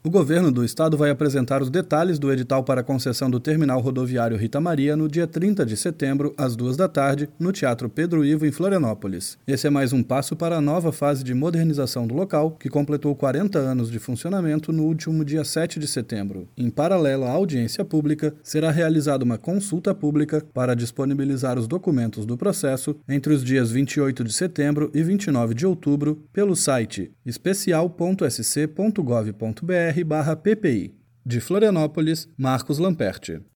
O governo do estado vai apresentar os detalhes do edital para a concessão do terminal rodoviário Rita Maria no dia 30 de setembro, às 14h, no Teatro Pedro Ivo, em Florianópolis. Esse é mais um passo para a nova fase de modernização do local, que completou 40 anos de funcionamento no último dia 7 de setembro. Em paralelo à audiência pública, será realizada uma consulta pública para disponibilizar os documentos do processo entre os dias 28 de setembro e 29 de outubro pelo site especial.sc.gov.br/ppi. De Florianópolis, Marcos Lamperti.